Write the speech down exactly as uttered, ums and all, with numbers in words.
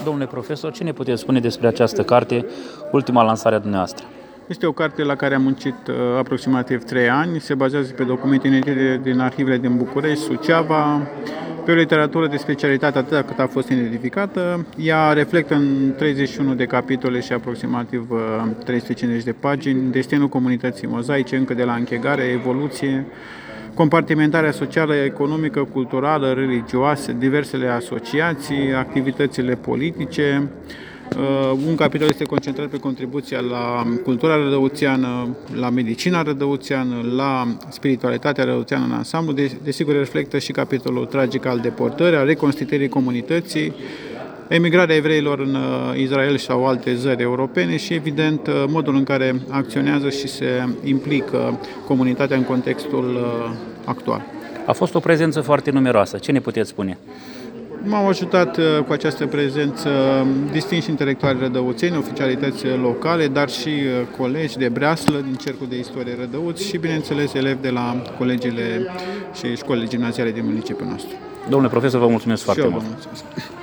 Domnule profesor, ce ne puteți spune despre această carte, ultima lansare a dumneavoastră? Este o carte la care am muncit uh, aproximativ trei ani, se bazează pe documente inedite din arhivele din București, Suceava, pe o literatură de specialitate atâta cât a fost identificată. Ea reflectă în treizeci și unu de capitole și aproximativ uh, trei sute cincizeci de pagini destinul comunității mozaice încă de la închegare, evoluție, compartimentarea socială, economică, culturală, religioasă, diversele asociații, activitățile politice. Un capitol este concentrat pe contribuția la cultura rădăuțeană, la medicina rădăuțeană, la spiritualitatea rădăuțeană în ansamblu. Desigur, reflectă și capitolul tragic al deportării, al reconstituirii comunității, emigrarea evreilor în Israel sau alte țări europene și, evident, modul în care acționează și se implică comunitatea în contextul actual. A fost o prezență foarte numeroasă. Ce ne puteți spune? M-au ajutat cu această prezență distinși intelectuali rădăuțeni, oficialități locale, dar și colegi de breaslă din Cercul de Istorie Rădăuți și, bineînțeles, elevi de la colegiile și școlile gimnaziale din municipiul nostru. Domnule profesor, vă mulțumesc foarte și eu mult! Vă mulțumesc.